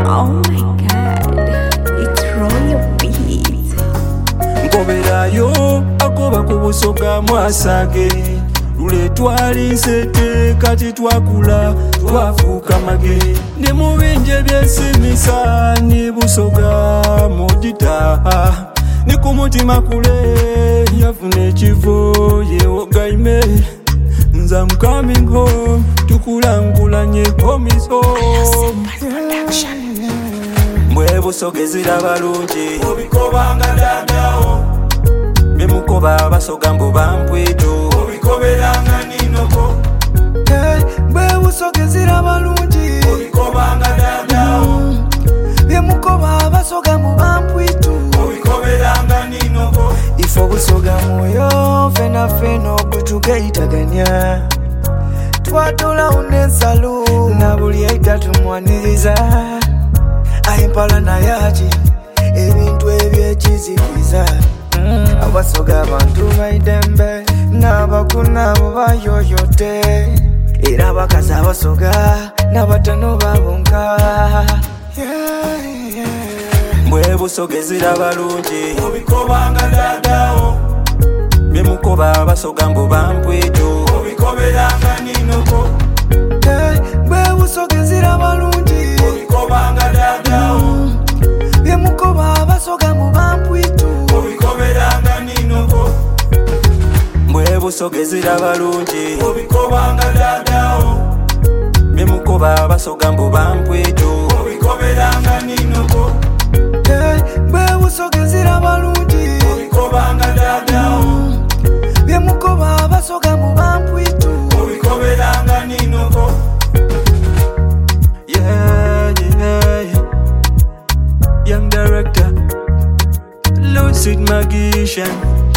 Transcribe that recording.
Oh my god, it's Royal Beat. Nkoberayo agoba ku busoga mwasage lule twalinsete kati twakula twafuuka mage ne mu binje byesimisa ni busoga modita ni ku mutima kule yafuna ekifo yewogaime nze I'm coming home tukulangulanye promise home mbwe busogezera balungi obikobanga dadawo bemukoba basoga mbu bampwitu obikoberanga ninoko mbwe busogezera balungi obikobanga dadawo bemukoba basoga mu bampwitu obikoberanga ninoko ifo busoga mwoyo fena fena okutugeitaganya twatola unensalu na buli aita tumwaniriza ayimpala nayaki ebintu ebyekizikiza abasoga abantu baidembe n'abakuna abo bayoyote era abakazi abasoga n'abatono babonka mbwe busogezera balungi obikobanga dadawo bemukoba basoga mbu bampwitu obikoberanga ninoko mbwe busogezera balungi obikobanga dadawo bemukoba basoga mu bampwitu obikoberanga ninoko mbwe busogezera balungi obikobanga dadawo bemukoba basoga mbu bampwitu obikoberanga ninoko mbwe busogezera balungi obikobanga dadawo bemukoba basoga mu bampwitu obikoberanga ninoko yeah. Young director Lucid Magician